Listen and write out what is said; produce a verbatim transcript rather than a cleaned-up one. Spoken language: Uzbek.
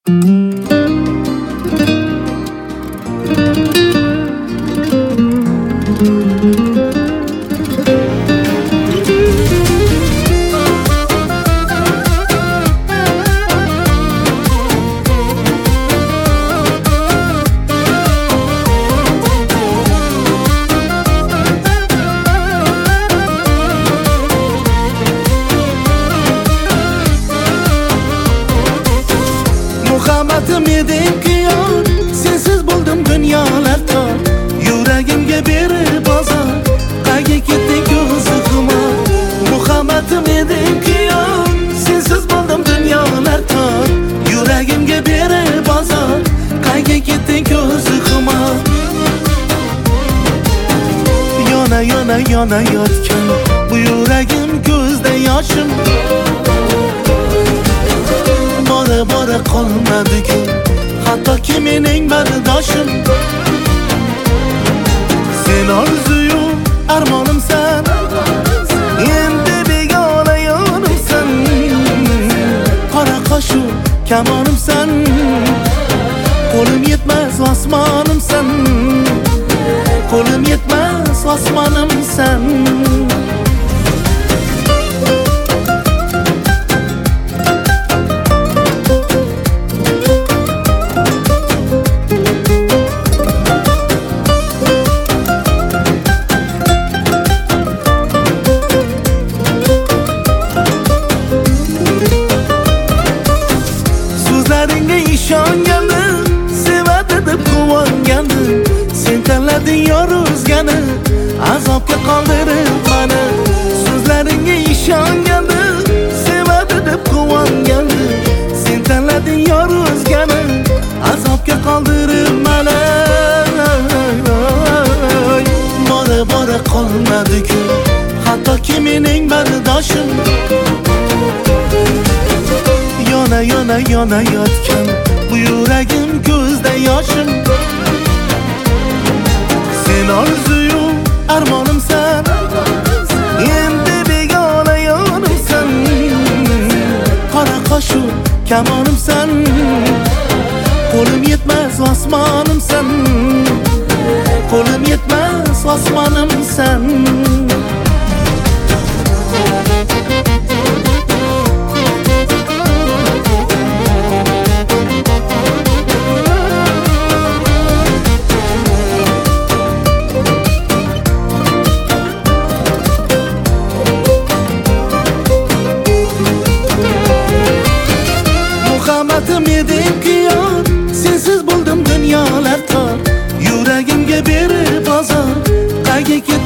Muhabbatim edimki yor, sensiz bo'ldim dunyolar tor. Yuragimga berib ozor, qayga ketding ko'zi xumor. Muhabbatim edimki yor, sensiz bo'ldim dunyolar tor. Yuragimga berib ozor, qayga ketding ko'zi xumor. Yona yona yona yotgan bu yuragim ko'zda yoshim. Bora bora qolmadi-ku hattoki mening bardoshim. Sen orzuyu armonimsan, endi begona yonimsan. Qora qoshu kamonimsan, qo'lim yetmas osmonimsan. Qo'lim yetmas osmonimsan. So'zlaringga ishongandim, sevadi deb quvongandim. Sen tanlading yor o'zgani, azobga qoldirib mani. So'zlaringga ishongandim, sevadi deb quvongandim. Sen tanlading yor o'zgani, azobga qoldirib mani. Bora bora qolmadi-ku hattoki mening bardoshim. Yona yona yona yotgan bu yuragim ko'zda yoshim. Sen orzuyu armonimsan, endi begona yonimsan. Qora qoshu kamonimsan, qo'lim yetmas osmonimsan. Qo'lim yetmas osmonimsan. Muhabbatim edimki yor, sensiz bo'ldim dunyolar tor. Yuragimga berib ozor, qayga ketding